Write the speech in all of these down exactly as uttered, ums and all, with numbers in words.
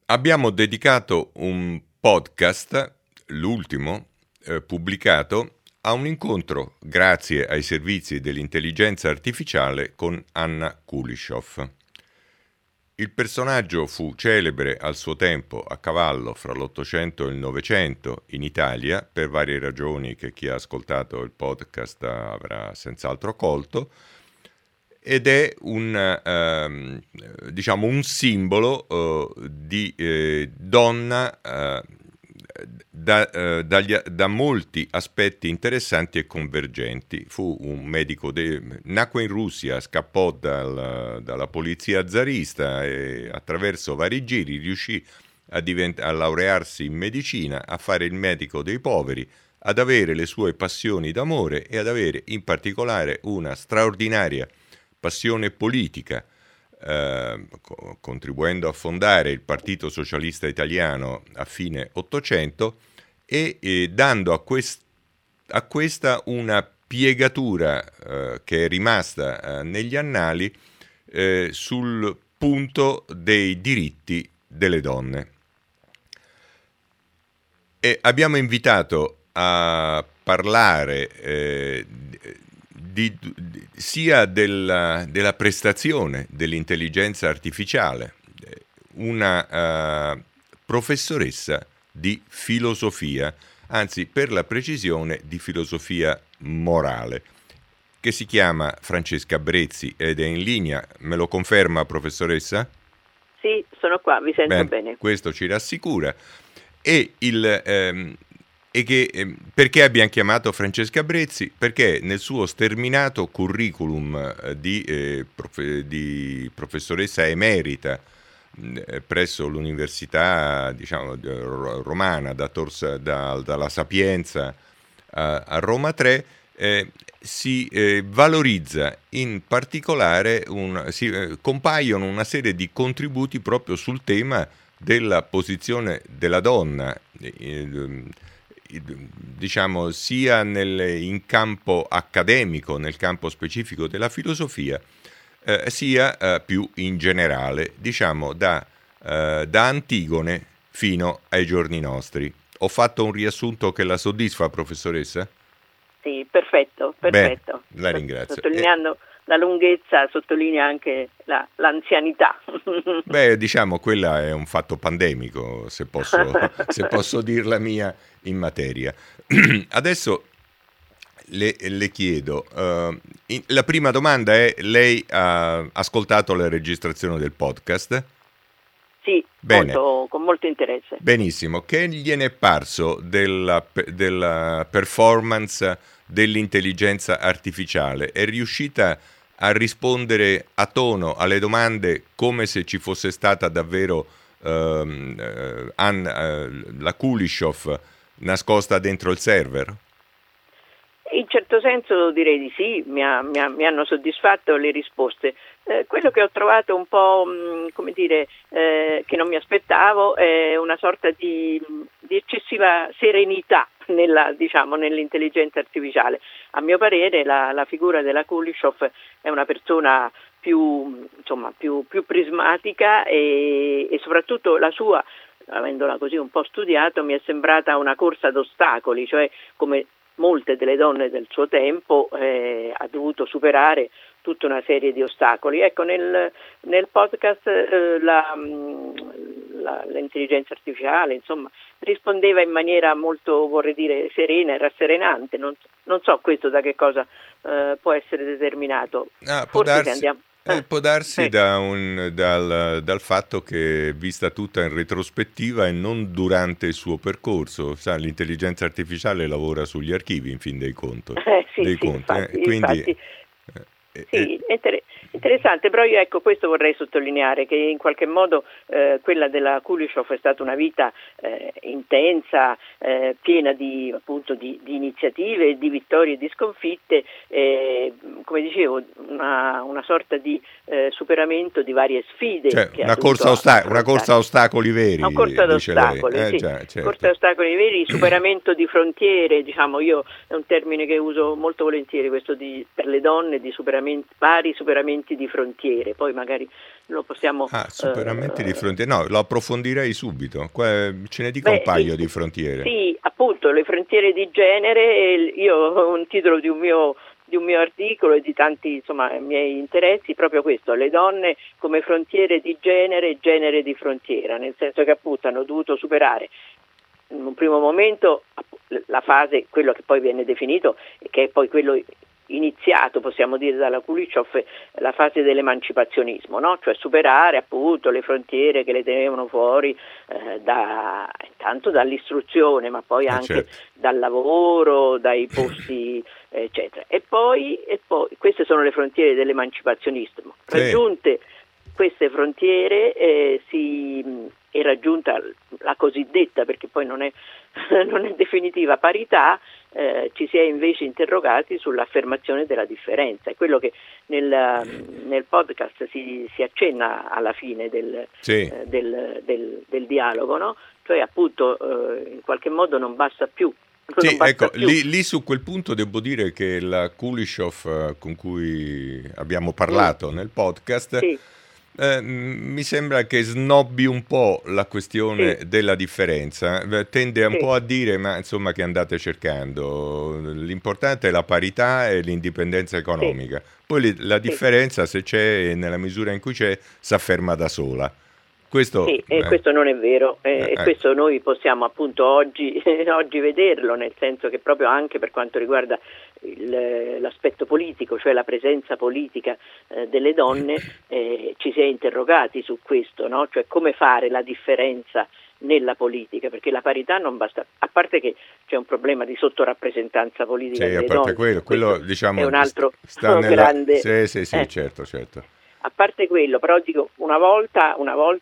Abbiamo dedicato un podcast, l'ultimo, eh, pubblicato, a un incontro grazie ai servizi dell'intelligenza artificiale con Anna Kulishov. Il personaggio fu celebre al suo tempo a cavallo fra l'Ottocento e il Novecento in Italia, per varie ragioni che chi ha ascoltato il podcast avrà senz'altro colto, ed è un, ehm, diciamo un simbolo eh, di eh, donna eh, da, eh, dagli, da molti aspetti interessanti e convergenti. Fu un medico, de- nacque in Russia, scappò dal, dalla polizia zarista e attraverso vari giri riuscì a, divent- a laurearsi in medicina, a fare il medico dei poveri, ad avere le sue passioni d'amore e ad avere in particolare una straordinaria passione politica, eh, co- contribuendo a fondare il Partito Socialista Italiano a fine Ottocento e, e dando a, quest- a questa una piegatura eh, che è rimasta eh, negli annali eh, sul punto dei diritti delle donne. E abbiamo invitato a parlare eh, Di, di, sia della, della prestazione dell'intelligenza artificiale, una uh, professoressa di filosofia, anzi per la precisione di filosofia morale, che si chiama Francesca Brezzi ed è in linea. Me lo conferma, professoressa? Sì, sono qua, vi sento bene, bene. Questo ci rassicura. E il... Ehm, E che, eh, perché abbiamo chiamato Francesca Brezzi? Perché nel suo sterminato curriculum eh, di, eh, profe- di professoressa emerita eh, presso l'università, diciamo, romana, da Tors- da, dalla Sapienza a, a Roma tre, eh, si eh, valorizza in particolare, un, si, eh, compaiono una serie di contributi proprio sul tema della posizione della donna, eh, diciamo sia nel, in campo accademico, nel campo specifico della filosofia, eh, sia eh, più in generale, diciamo da, eh, da Antigone fino ai giorni nostri. Ho fatto un riassunto che la soddisfa, professoressa? Sì, perfetto, perfetto. Beh, la ringrazio. Sottolineando eh, la lunghezza, sottolinea anche la, l'anzianità. Beh, diciamo, quella è un fatto pandemico, se posso, se posso dir la mia in materia. Adesso le, le chiedo, uh, in, la prima domanda è: lei ha ascoltato la registrazione del podcast? Sì, molto, con molto interesse. Benissimo. Che gliene è parso della, della performance dell'intelligenza artificiale? È riuscita a rispondere a tono alle domande come se ci fosse stata davvero ehm, eh, Anna, eh, la Kulishov nascosta dentro il server? In certo senso direi di sì, mi, ha, mi, ha, mi hanno soddisfatto le risposte. Eh, quello che ho trovato un po', mh, come dire, eh, che non mi aspettavo è una sorta di, di eccessiva serenità nella, diciamo, nell'intelligenza artificiale. A mio parere la, la figura della Kulishov è una persona più, insomma, più, più prismatica e, e soprattutto la sua, avendola così un po' studiato, mi è sembrata una corsa ad ostacoli, cioè come molte delle donne del suo tempo eh, ha dovuto superare tutta una serie di ostacoli. Ecco, nel, nel podcast eh, la, la, l'intelligenza artificiale, insomma, rispondeva in maniera molto, vorrei dire, serena e rasserenante. Non, non so questo da che cosa eh, può essere determinato. Ah, può Forse darsi, se andiamo... eh, può darsi eh. da un, dal, dal fatto che è vista tutta in retrospettiva e non durante il suo percorso. Sa, l'intelligenza artificiale lavora sugli archivi, in fin dei conti. Eh, sì, dei sì, conti infatti, eh. Quindi, infatti. Eh, Sì, inter- interessante, però io ecco questo vorrei sottolineare, che in qualche modo eh, quella della Kulishov è stata una vita eh, intensa, eh, piena di, appunto, di, di iniziative, di vittorie e di sconfitte, eh, come dicevo una, una sorta di eh, superamento di varie sfide. Cioè, che una, ha corsa osta- una corsa a ostacoli veri, una corsa ad dice ostacoli, lei. Eh, sì. già, certo. Corsa ad ostacoli veri, superamento di frontiere, diciamo, io è un termine che uso molto volentieri, questo di, per le donne, di superamento superamenti, vari superamenti di frontiere, poi magari lo possiamo... Ah, superamenti eh, di frontiere, no, lo approfondirei subito. Qua, ce ne dica beh, un paio sì, di frontiere. sì, appunto, le frontiere di genere, io ho un titolo di un mio di un mio articolo e di tanti insomma miei interessi, proprio questo, le donne come frontiere di genere e genere di frontiera, nel senso che appunto hanno dovuto superare in un primo momento la fase, quello che poi viene definito, che è poi quello iniziato, possiamo dire, dalla Kulishov, la fase dell'emancipazionismo, no? Cioè superare appunto le frontiere che le tenevano fuori eh, da, intanto dall'istruzione, ma poi Eh, anche certo. dal lavoro, dai posti eccetera. E poi, e poi queste sono le frontiere dell'emancipazionismo. Sì. Raggiunte queste frontiere eh, si è raggiunta la cosiddetta, perché poi non è, non è definitiva, parità, eh, ci si è invece interrogati sull'affermazione della differenza. È quello che nel, nel podcast si, si accenna alla fine del, Sì. eh, del, del, del dialogo, no? Cioè appunto eh, in qualche modo non basta più. Non Sì, basta ecco, più. lì, lì su quel punto devo dire che la Kulishov eh, con cui abbiamo parlato Mm. nel podcast Sì. Eh, mi sembra che snobbi un po' la questione Sì. della differenza, eh, tende un Sì. po' a dire ma insomma che andate cercando, l'importante è la parità e l'indipendenza economica, poi li- la Sì. differenza se c'è e nella misura in cui c'è si afferma da sola. Questo, Sì, e eh, questo non è vero, eh, eh, e ecco. questo noi possiamo appunto oggi, oggi vederlo, nel senso che proprio anche per quanto riguarda il, l'aspetto politico, cioè la presenza politica eh, delle donne, eh, ci si è interrogati su questo, no? Cioè come fare la differenza nella politica, perché la parità non basta, a parte che c'è un problema di sottorappresentanza politica Sì, a delle parte donne, quello, quello questo diciamo è un altro sta nella... grande... Sì, sì, sì, eh, certo, certo. A parte quello, però dico, una volta, una volta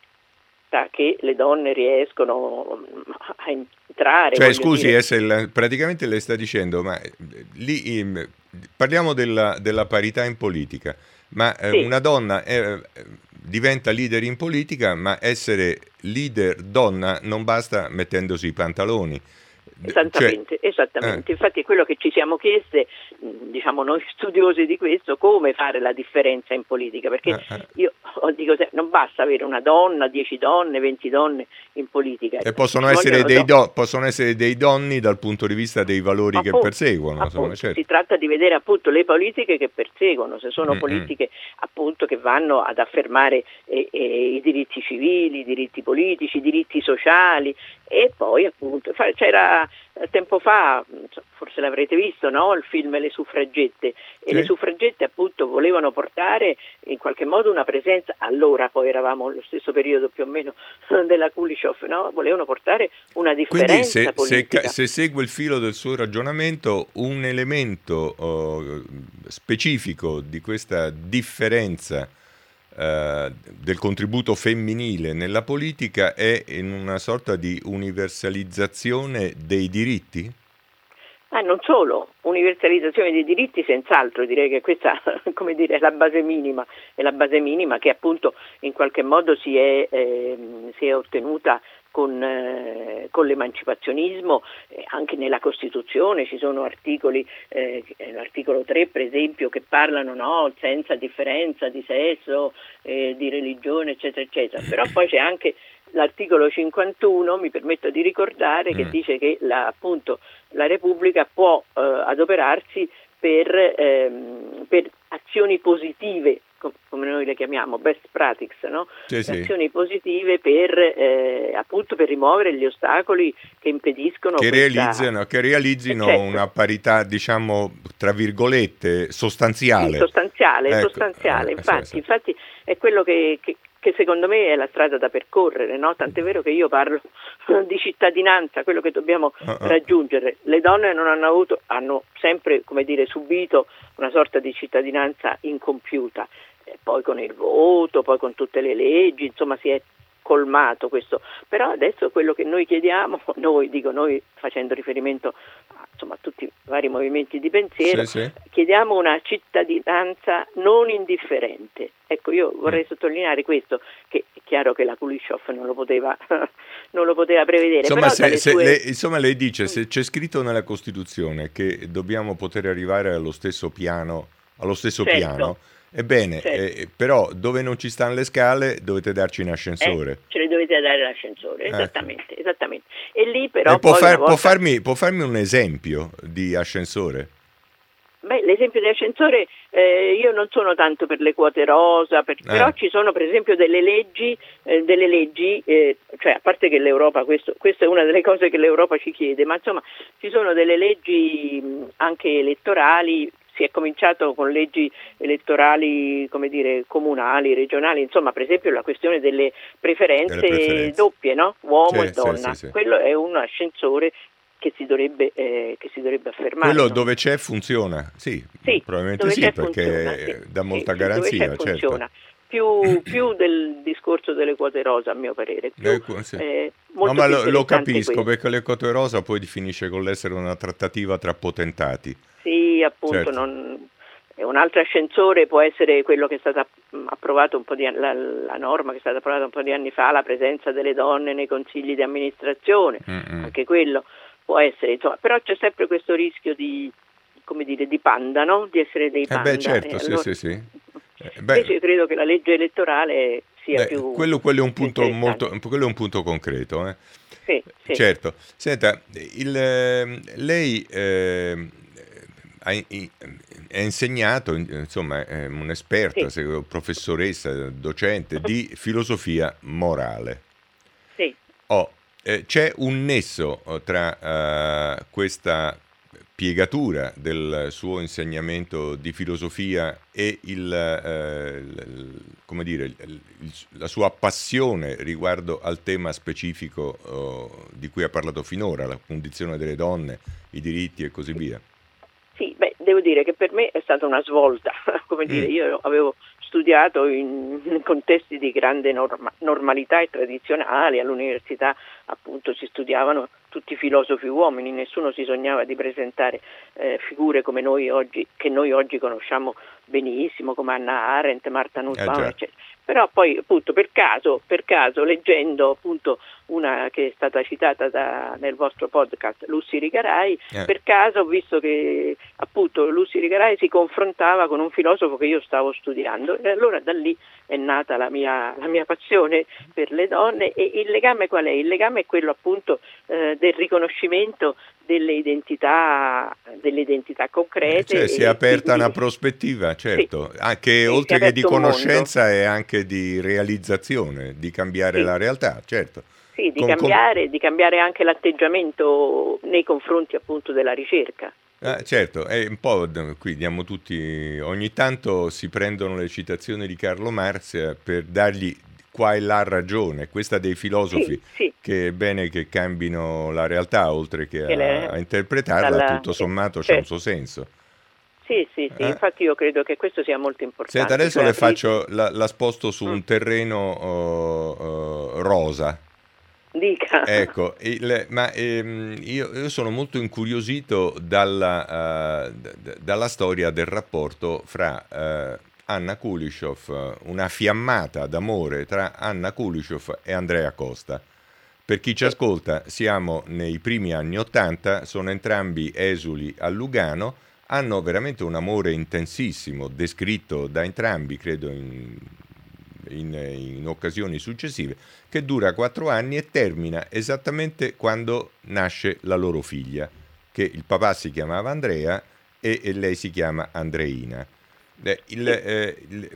che le donne riescono a entrare. Cioè, voglio scusi, dire. eh, se la- praticamente lei sta dicendo, ma eh, lì im- parliamo della, della parità in politica, ma eh, Sì. una donna eh, diventa leader in politica, ma essere leader donna non basta mettendosi i pantaloni. Esattamente, Cioè, esattamente. eh. Infatti è quello che ci siamo chieste, diciamo noi studiosi di questo, come fare la differenza in politica, perché Eh, eh. io dico non basta avere una donna, dieci donne, venti donne in politica. E possono Ci essere, vogliono dei do- do- possono essere dei donni dal punto di vista dei valori che Appunto, perseguono. Insomma, appunto, certo. si tratta di vedere appunto le politiche che perseguono, se sono Mm-mm. politiche appunto che vanno ad affermare eh, eh, i diritti civili, i diritti politici, i diritti sociali, e poi appunto fa- c'era eh, tempo fa, forse l'avrete visto, no? Il film Le suffragette, e Sì. le suffragette appunto volevano portare in qualche modo una presenza, allora poi eravamo nello stesso periodo più o meno della Kulishov, no? Volevano portare una differenza Quindi se, se, politica. ca- se segue il filo del suo ragionamento, un elemento oh, specifico di questa differenza eh, del contributo femminile nella politica è in una sorta di universalizzazione dei diritti? Ah, non solo, universalizzazione dei diritti senz'altro, direi che questa come dire, è la base minima, è la base minima che appunto in qualche modo si è, eh, si è ottenuta con, eh, con l'emancipazionismo, eh, anche nella Costituzione ci sono articoli, eh, l'articolo tre per esempio, che parlano no, senza differenza di sesso, eh, di religione eccetera eccetera, però poi c'è anche l'articolo cinquantuno, mi permetto di ricordare, che Mm. dice che la, appunto la Repubblica può eh, adoperarsi per, ehm, per azioni positive, com- come noi le chiamiamo, best practices, no? Sì, sì. Azioni positive per eh, appunto per rimuovere gli ostacoli che impediscono Che questa... realizzino, che realizzino Eh, certo. una parità, diciamo, tra virgolette, sostanziale. Sì, sostanziale, Ecco, sostanziale. eh, Infatti, sì, sì. infatti è quello che, che, che secondo me è la strada da percorrere, no? Tant'è vero che io parlo di cittadinanza, quello che dobbiamo Uh-uh. raggiungere. Le donne non hanno avuto, hanno sempre, come dire, subito una sorta di cittadinanza incompiuta, e poi con il voto, poi con tutte le leggi, insomma si è colmato questo, però adesso quello che noi chiediamo, noi dico noi facendo riferimento a, insomma, a tutti i vari movimenti di pensiero, Sì, sì. chiediamo una cittadinanza non indifferente. Ecco, io vorrei Mm. sottolineare questo, che è chiaro che la Kulishov non lo poteva, non lo poteva prevedere. Insomma, però se, dalle se sue... lei, insomma, lei dice se c'è scritto nella Costituzione che dobbiamo poter arrivare allo stesso piano allo stesso certo, piano. Ebbene, certo. eh, però dove non ci stanno le scale dovete darci in ascensore. Eh, ce le dovete dare l'ascensore, Ecco. esattamente, esattamente. E lì però E può, poi far- una volta... può farmi, può farmi un esempio di ascensore? Beh, l'esempio dell'ascensore, eh, io non sono tanto per le quote rosa, per, Eh. però ci sono per esempio delle leggi, eh, delle leggi eh, cioè a parte che l'Europa, questo, questa è una delle cose che l'Europa ci chiede, ma insomma ci sono delle leggi mh, anche elettorali. Si è cominciato con leggi elettorali, come dire, comunali, regionali, insomma, per esempio la questione delle preferenze, Delle preferenze. doppie, no? Uomo Sì, e donna. sì, sì, sì. Quello è un ascensore che si dovrebbe, eh, che si dovrebbe affermare. Quello no? dove c'è funziona? Sì, Sì, probabilmente dove sì, c'è perché funziona, sì. dà molta Sì, sì, dove c'è garanzia, funziona. certo. Più, più del discorso delle quote rosa, a mio parere, più, Eh, qu- sì. eh, No, molto ma più lo, lo interessante capisco, questo. perché le cote rosa poi finisce con l'essere una trattativa tra potentati. Sì, appunto, Certo. non, un altro ascensore può essere quello che è stato approvato un po' di anni, la, la norma che è stata approvata un po' di anni fa, la presenza delle donne nei consigli di amministrazione, Mm-mm. anche quello può essere, insomma, però c'è sempre questo rischio di, come dire, di panda, no? Di essere dei Eh panda. beh, certo, E sì, allora, sì, sì. Eh, beh, invece io credo che la legge elettorale sia eh, più, quello, quello è un più punto molto, interessante. quello è un punto concreto, eh. Sì, sì, Certo. Senta, il, eh, lei eh, ha, i- è insegnato, insomma, è un'esperta, sì, se- professoressa, docente di filosofia morale. sì. Oh, eh, c'è un nesso eh, tra eh, questa piegatura del suo insegnamento di filosofia e il, eh, il- come dire, il- il- la sua passione riguardo al tema specifico oh, di cui ha parlato finora, la condizione delle donne, i diritti e così via. Sì, beh, devo dire che per me è stata una svolta, come dire, Mm, io avevo studiato in, in contesti di grande norma- normalità e tradizionali, all'università appunto si studiavano tutti filosofi uomini, nessuno si sognava di presentare eh, figure come noi oggi, che noi oggi conosciamo benissimo, come Hannah Arendt, Martha eh Nussbaum, già, eccetera. Però poi appunto per caso, per caso leggendo appunto una che è stata citata da, nel vostro podcast, Lucy Rigarai, eh, per caso ho visto che appunto Lucy Rigarai si confrontava con un filosofo che io stavo studiando e allora da lì è nata la mia, la mia passione per le donne. E il legame qual è? Il legame è quello appunto eh, del riconoscimento delle identità, delle identità eh, concrete cioè si è e aperta una quindi prospettiva, sì, certo, anche sì, si è oltre che di aperto un mondo. conoscenza è anche di realizzazione, di cambiare Sì. la realtà, certo. Sì, di Con- con- cambiare, di cambiare anche l'atteggiamento nei confronti appunto della ricerca. Ah, certo, è un po' d- qui diamo tutti, ogni tanto si prendono le citazioni di Carlo Marx eh, per dargli qua e là ragione, questa dei Sì, filosofi sì, che è bene che cambino la realtà oltre che che a, a le- interpretarla, dalla, tutto sì, sommato c'è un certo. suo senso. Sì, sì, sì, Eh? infatti io credo che questo sia molto Senta, importante, adesso cioè le aprire. faccio, la, la sposto su Mm, un terreno oh, oh, rosa. dica. Ecco, il- ma ehm, io, io sono molto incuriosito dalla, eh, d- d- dalla storia del rapporto fra eh, Anna Kulishov, una fiammata d'amore tra Anna Kulishov e Andrea Costa. Per chi ci Sì, ascolta, siamo nei primi anni Ottanta, sono entrambi esuli a Lugano, hanno veramente un amore intensissimo, descritto da entrambi, credo, in, in- in occasioni successive, che dura quattro anni e termina esattamente quando nasce la loro figlia, che il papà si chiamava Andrea e, e lei si chiama Andreina. Eh, il, sì. eh, il-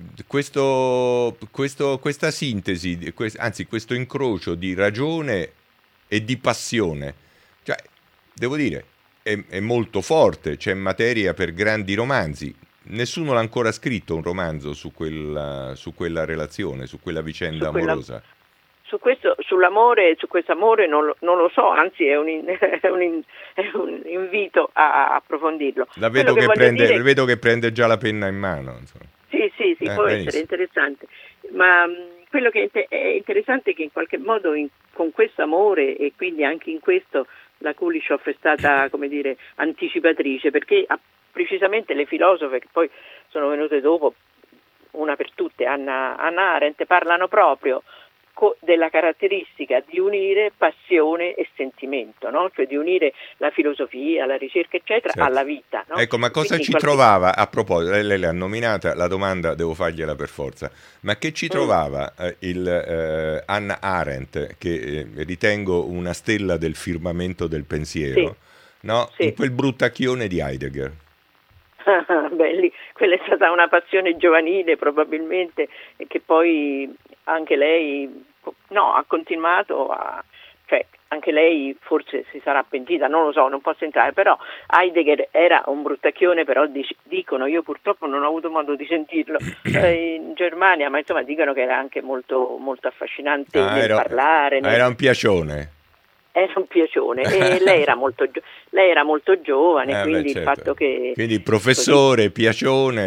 questo, questo- questa sintesi, di- quest- anzi questo incrocio di ragione e di passione, cioè, devo dire, è, è molto forte, c'è materia per grandi romanzi. Nessuno l'ha ancora scritto un romanzo su quella, su quella relazione, su quella Su vicenda quella, amorosa. su questo, sull'amore, su questo amore non lo, non lo so, anzi è un, in- è un in- è un invito a, a approfondirlo. La Quello vedo che che voglio prende, dire. vedo che prende già la penna in mano. Insomma. Sì, sì, sì, Eh, può essere benissimo. interessante, ma mh, quello che è, inte- è interessante è che in qualche modo in- con questo amore e quindi anche in questo la Kulishov è stata, come dire, anticipatrice, perché ha, precisamente le filosofe che poi sono venute dopo, una per tutte, Anna, Hannah Arendt, parlano proprio co- della caratteristica di unire passione e sentimento, no? Cioè di unire la filosofia, la ricerca, eccetera, certo. alla vita. No? Ecco, ma cosa Quindi ci qualche... trovava, a proposito, lei, lei l'ha nominata, la domanda devo fargliela per forza, ma che ci trovava eh, il eh, Hannah Arendt, che eh, ritengo una stella del firmamento del pensiero, Sì. no? Sì. In quel bruttacchione di Heidegger? Beh, lì, quella è stata una passione giovanile probabilmente, e che poi anche lei no, ha continuato a, cioè anche lei forse si sarà pentita, non lo so, non posso entrare, però Heidegger era un bruttacchione, però dicono, io purtroppo non ho avuto modo di sentirlo eh, in Germania, ma insomma dicono che era anche molto, molto affascinante ah, nel era, parlare. Nel... Era un piacione. Era un piacione e lei era molto, gio- lei era molto giovane, eh, quindi beh, certo. il fatto che... Quindi professore, così, piacione...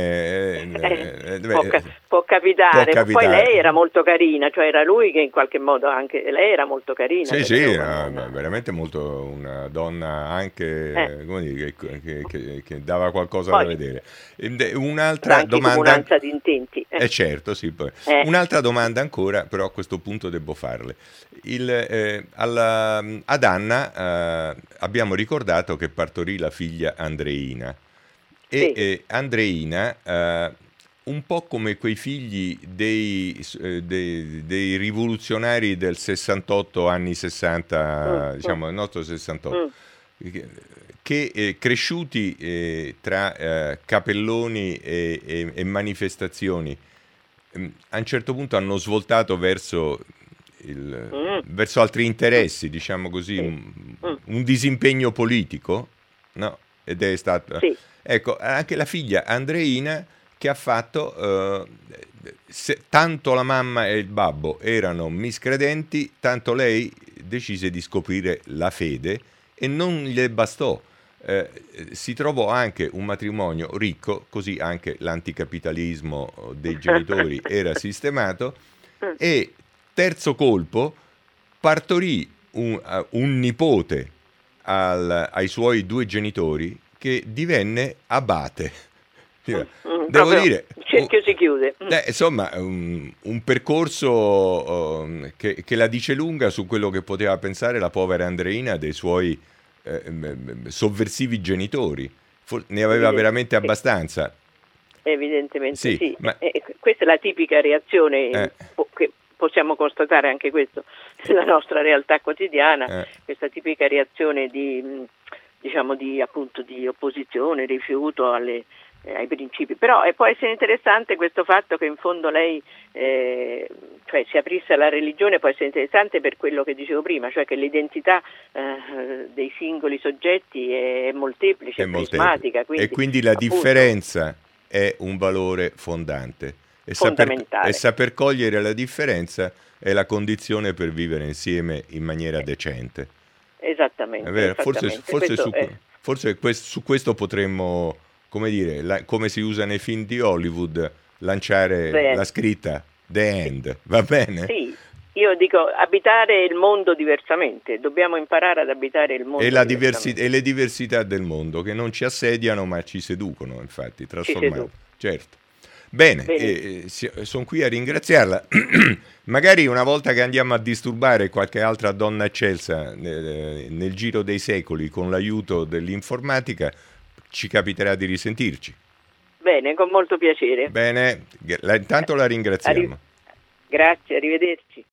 eh, Eh, può, beh, ca- può, capitare. può capitare. Poi lei era molto carina, cioè era lui che in qualche modo anche... Lei era molto carina. Sì, sì, era una, veramente molto una donna anche eh. come dire, che, che, che, che dava qualcosa Poi, da vedere. Un'altra anche domanda... comunanza di intenti. Eh, eh certo, sì. Poi. Eh. Un'altra domanda ancora, però a questo punto devo farle. Il, eh, alla, ad Anna eh, abbiamo ricordato che partorì la figlia Andreina e Sì. eh, Andreina eh, un po' come quei figli dei, eh, dei, dei rivoluzionari del sessantotto, anni sessanta, mm, diciamo, mm. il nostro sessantotto, mm. che, che eh, cresciuti eh, tra eh, capelloni e, e, e manifestazioni, eh, a un certo punto hanno svoltato verso... Il, mm. verso altri interessi, diciamo così, sì. un, un disimpegno politico, no? Ed è stato... Sì. Ecco, anche la figlia Andreina che ha fatto... Eh, se, tanto la mamma e il babbo erano miscredenti, tanto lei decise di scoprire la fede e non le bastò. Eh, si trovò anche un matrimonio ricco, così anche l'anticapitalismo dei genitori era sistemato e... Terzo colpo, partorì un, uh, un nipote al, ai suoi due genitori che divenne abate. Mm, Devo dire... Il cerchio si chiude. Eh, insomma, un, un percorso um, che, che la dice lunga su quello che poteva pensare la povera Andreina dei suoi eh, sovversivi genitori. For- ne aveva veramente abbastanza. Evidentemente sì. sì. Ma... Eh, questa è la tipica reazione eh. che... Possiamo constatare anche questo nella nostra realtà quotidiana, eh. questa tipica reazione di, diciamo, di, appunto, di opposizione, rifiuto alle, eh, ai principi. Però eh, può essere interessante questo fatto che in fondo lei eh, cioè, si aprisse alla religione, può essere interessante per quello che dicevo prima, cioè che l'identità eh, dei singoli soggetti è molteplice, è, è prismatica. Quindi, e quindi la appunto, differenza è un valore fondante. E saper, e saper cogliere la differenza è la condizione per vivere insieme in maniera decente. Esattamente. È vero? Forse, forse, su, è... forse questo, su questo potremmo, come dire, la, come si usa nei film di Hollywood, lanciare Beh. la scritta The End, va bene? Sì, io dico abitare il mondo diversamente, dobbiamo imparare ad abitare il mondo e, la diversi, e le diversità del mondo che non ci assediano ma ci seducono, infatti, trasformando. Certo. Bene, eh, sono qui a ringraziarla. Magari una volta che andiamo a disturbare qualche altra donna eccelsa nel, nel giro dei secoli con l'aiuto dell'informatica, ci capiterà di risentirci. Bene, con molto piacere. Bene, la, intanto la ringraziamo. Arri- Grazie, arrivederci.